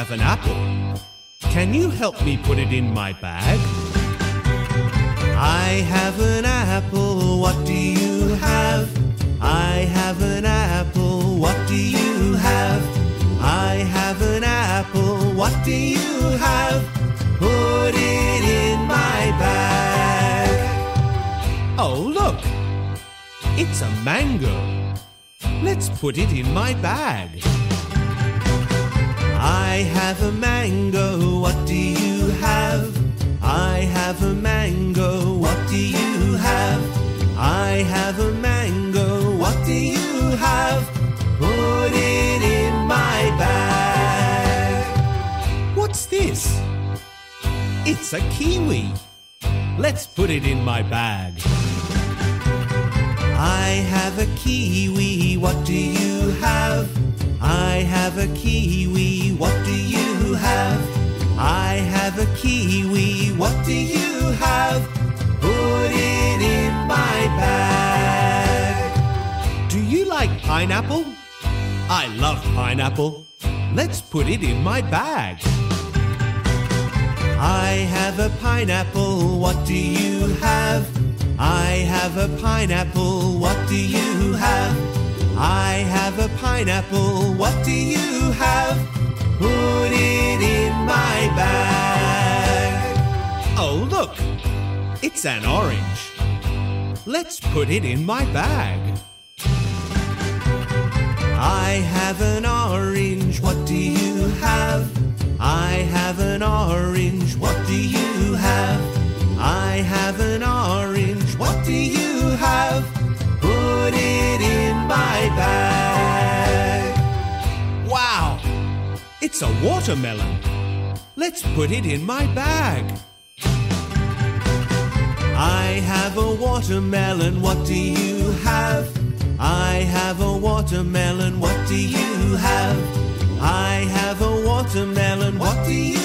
have an apple. Can you help me put it in my bag? I have an apple, what do you have? I have an apple, what do you have? I have an apple, what do you have? Put it in my bag. Oh, look! It's a mango. Let's put it in my bag. I have a mango, what do you have? I have a mango, what do you have? I have a mango, what do you have? Put it in my bag. What's this? It's a kiwi. Let's put it in my bag. I have a kiwi, what do you have? I have a kiwi, what do you have? I have a kiwi, what do you have? Put it in my bag. Do you like pineapple? I love pineapple. Let's put it in my bag. I have a pineapple, what do you have? I have a pineapple, what do you have? I have a pineapple, what do you have? Put it in my bag. Oh, look! It's an orange. Let's put it in my bag. I have an orange, what do you have? I have an orange, what do you have? I have an orange, what do you have? Put it in my bag. Wow! It's a watermelon. Let's put it in my bag. I have a watermelon, what do you have? I have a watermelon, what do you have? I have a watermelon, what do you